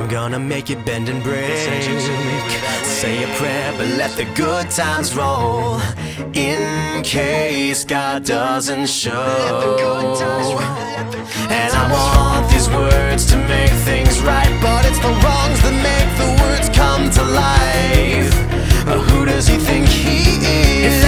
gonna make it bend and break. Say a prayer, but let the good times roll, in case God doesn't show. And I want these words to make things right, but it's the wrongs that make the words come to life. Who does he think he is?